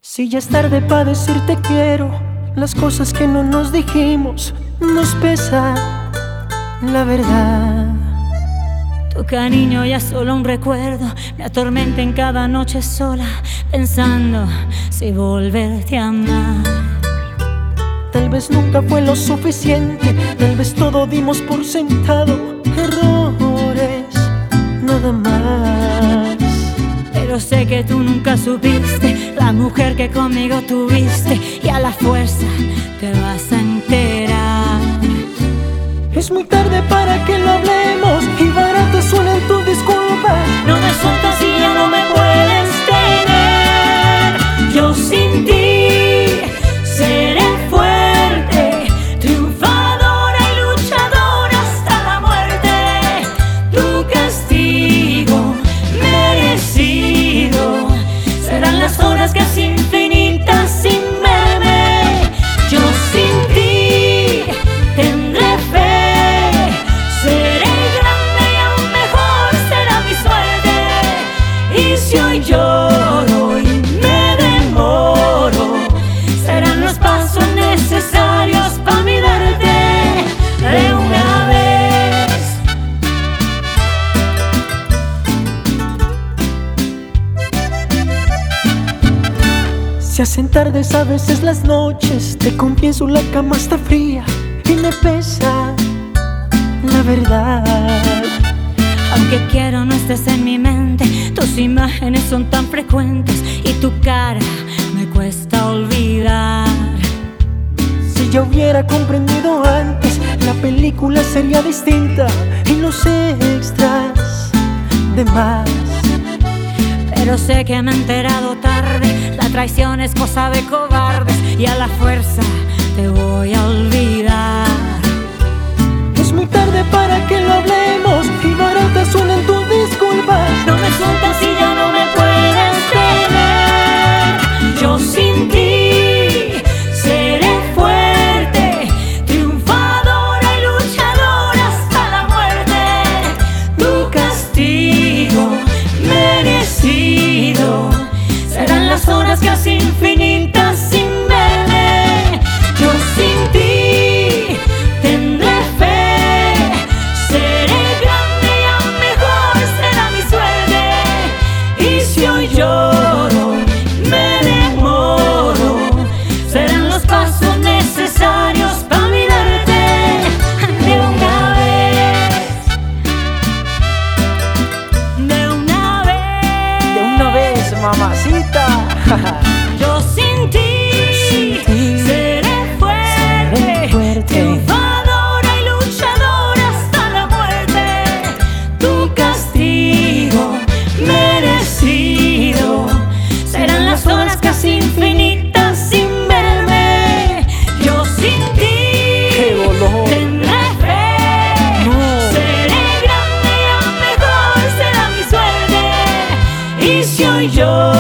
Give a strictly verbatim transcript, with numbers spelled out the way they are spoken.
Si ya es tarde para decirte quiero, las cosas que no nos dijimos nos pesa, la verdad. Tu cariño ya es solo un recuerdo, me atormenta en cada noche sola, pensando si volverte a amar. Tal vez nunca fue lo suficiente, tal vez todo dimos por sentado, errores, nada más. Pero sé que tú nunca supiste la mujer que conmigo tuviste, y a la fuerza te vas a enterar. Es muy tarde para que lo hablemos y barato suenan tus disculpas. No me sueltas y ya no me puedes tener. Yo sin ti seré fuerte, triunfadora y luchadora hasta la muerte. Tu castigo merecido serán las horas casi infinitas sin verme. Yo sin ti tendré fe, seré grande y aún mejor será mi suerte. Y si hoy lloro y me demoro, serán los pasos necesarios para mi darte de una vez. Se hacen tardes a veces las noches, te confieso la cama está fría y me pesa, la verdad. Aunque quiero no estés en mi mente, tus imágenes son tan frecuentes y tu cara me cuesta olvidar. Si yo hubiera comprendido antes, la película sería distinta y los extras de más. Pero sé que me he enterado tarde, la traición es cosa de cobardes y a la fuerza te voy a olvidar. Es muy tarde para que lo hablemos y baratas suenan tus disculpas. No me sueltas y ya no me puedes tener. Yo sin ti seré fuerte, triunfadora y luchadora hasta la muerte. Tu castigo merecido serán las horas casi infinitas sin verme. Yo sin ti tendré fe, seré grande y aún mejor será mi suerte. Y si hoy lloro, me demoro, serán los pasos necesarios para mirarte de una vez. De una vez. De una vez, mamacita. Yo sin ti seré fuerte, fuerte, triunfadora y luchadora hasta la muerte. Tu castigo merecido serán las horas casi infinitas sin verme. Yo sin ti tendré fe, No. seré grande y aún mejor será mi suerte. Y si hoy yo